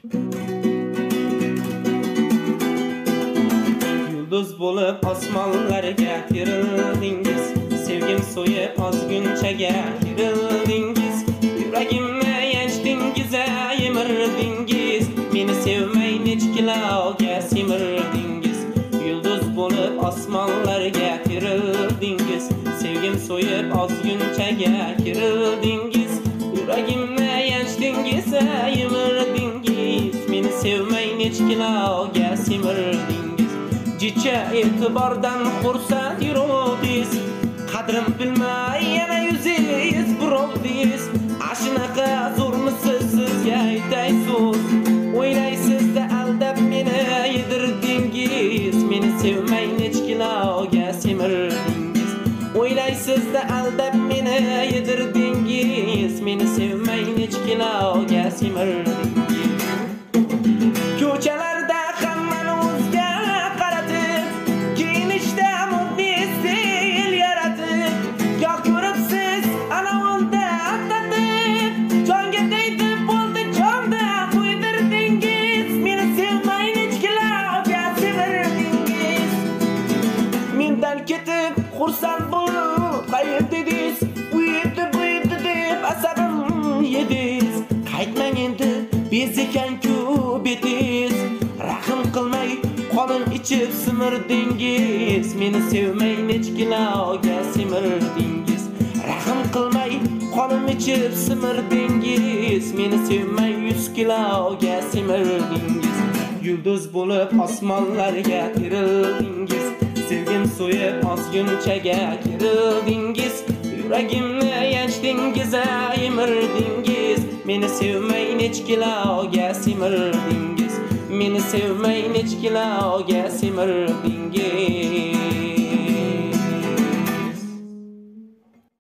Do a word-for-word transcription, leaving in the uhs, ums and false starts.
Yulduz bo'lib osmonlarga tirildingiz, sevgim so'yib ozgunchaga kirildingiz, yuragimni yanchdingiz, yemirdingiz, meni sevmay nechkilarga semirdingiz. Yulduz bo'lib osmonlarga tirildingiz, sevgim so'yib ozgunchaga kirildingiz, yuragimni yanchdingiz, yemirdingiz, meni sevmay nechkilarga semirdingiz. Jicha e'tibordan xursand yuruvdingiz, qadrim bilmay yana yuzingiz burovdingiz. Ashunaqa zo'rmisiz sizga aytay so'z, o'ylaysizda aldab meni yedirdingiz, meni sevmay nechkilarga semirdingiz. O'ylaysizda aldab meni yedirdingiz, meni sevmay nechkilarga semirdingiz. Ko'chalarda hammani o'zga qaratib, kiyinishda moddiy stil yaratib, goh ko'ribsiz ana unda tatib, jonga tegdi bo'ldi jonda qo'ydirdingiz, meni sevmay nechkilarga semirdingiz. Mendan ketib xursand bo'lib qaytdingiz, u yerda bu yerda deb asabim yedingiz. Qaytmang endi bezikan-ku betingiz, rahim qilmay qonin ichib simirdingiz, meni sevmay nechkilarga semirdingiz. Rahim qilmay qonin ichib simirdingiz, meni sevmay yuz kiloga semirdingiz. Yulduz bo'lib osmonlarga tirildingiz, sevgim so'yib ozgunchaga kirildingiz, yuragimni yanchdingiz, yemirdingiz, meni sevmay nechkilarga semirdingiz, meni sevmay nechkilarga semirdingiz.